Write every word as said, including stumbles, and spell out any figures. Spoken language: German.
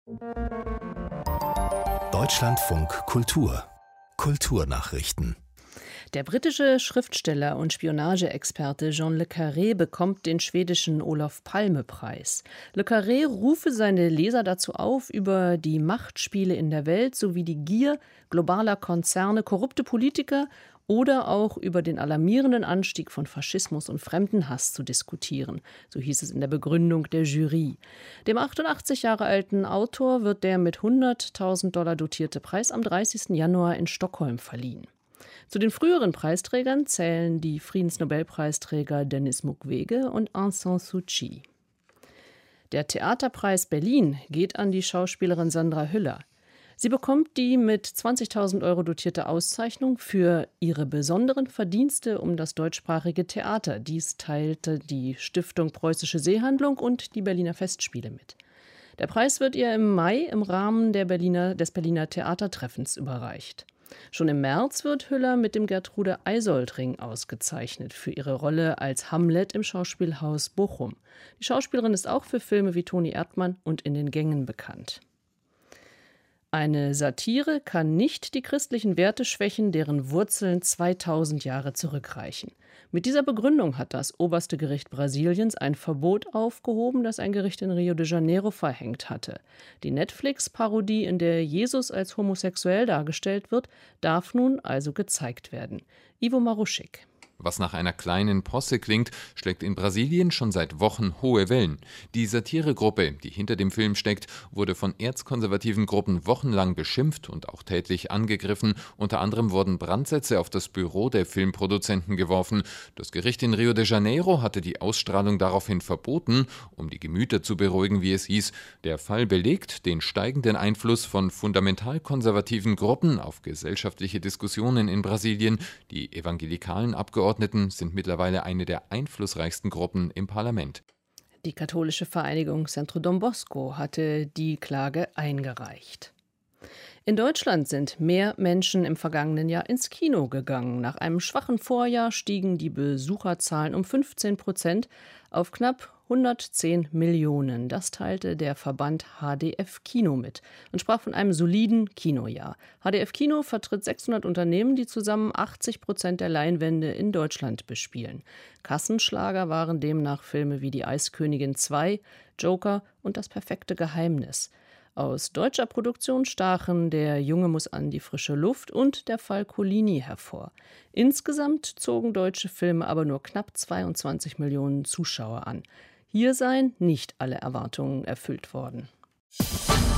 Deutschlandfunk Kultur Kulturnachrichten. Der britische Schriftsteller und Spionageexperte John le Carré bekommt den schwedischen Olof-Palme-Preis. Le Carré rufe seine Leser dazu auf, über die Machtspiele in der Welt sowie die Gier globaler Konzerne, korrupte Politiker oder auch über den alarmierenden Anstieg von Faschismus und Fremdenhass zu diskutieren. So hieß es in der Begründung der Jury. Dem achtundachtzig Jahre alten Autor wird der mit hunderttausend Dollar dotierte Preis am dreißigsten Januar in Stockholm verliehen. Zu den früheren Preisträgern zählen die Friedensnobelpreisträger Denis Mukwege und Aung San Suu Kyi. Der Theaterpreis Berlin geht an die Schauspielerin Sandra Hüller. Sie bekommt die mit zwanzigtausend Euro dotierte Auszeichnung für ihre besonderen Verdienste um das deutschsprachige Theater. Dies teilte die Stiftung Preußische Seehandlung und die Berliner Festspiele mit. Der Preis wird ihr im Mai im Rahmen der Berliner, des Berliner Theatertreffens überreicht. Schon im März wird Hüller mit dem Gertrude-Eisold-Ring ausgezeichnet für ihre Rolle als Hamlet im Schauspielhaus Bochum. Die Schauspielerin ist auch für Filme wie Toni Erdmann und In den Gängen bekannt. Eine Satire kann nicht die christlichen Werte schwächen, deren Wurzeln zweitausend Jahre zurückreichen. Mit dieser Begründung hat das oberste Gericht Brasiliens ein Verbot aufgehoben, das ein Gericht in Rio de Janeiro verhängt hatte. Die Netflix-Parodie, in der Jesus als homosexuell dargestellt wird, darf nun also gezeigt werden. Ivo Maruschik. Was nach einer kleinen Posse klingt, schlägt in Brasilien schon seit Wochen hohe Wellen. Die Satiregruppe, die hinter dem Film steckt, wurde von erzkonservativen Gruppen wochenlang beschimpft und auch tätlich angegriffen. Unter anderem wurden Brandsätze auf das Büro der Filmproduzenten geworfen. Das Gericht in Rio de Janeiro hatte die Ausstrahlung daraufhin verboten, um die Gemüter zu beruhigen, wie es hieß. Der Fall belegt den steigenden Einfluss von fundamental konservativen Gruppen auf gesellschaftliche Diskussionen in Brasilien. Die evangelikalen Abgeordneten sind mittlerweile eine der einflussreichsten Gruppen im Parlament. Die katholische Vereinigung Centro Don Bosco hatte die Klage eingereicht. In Deutschland sind mehr Menschen im vergangenen Jahr ins Kino gegangen. Nach einem schwachen Vorjahr stiegen die Besucherzahlen um fünfzehn Prozent auf knapp hundertzehn Millionen. Das teilte der Verband H D F Kino mit und sprach von einem soliden Kinojahr. H D F Kino vertritt sechshundert Unternehmen, die zusammen achtzig Prozent der Leinwände in Deutschland bespielen. Kassenschlager waren demnach Filme wie Die Eiskönigin zwei, Joker und Das perfekte Geheimnis. Aus deutscher Produktion stachen Der Junge muss an die frische Luft und Der Fall Collini hervor. Insgesamt zogen deutsche Filme aber nur knapp zweiundzwanzig Millionen Zuschauer an. Hier seien nicht alle Erwartungen erfüllt worden.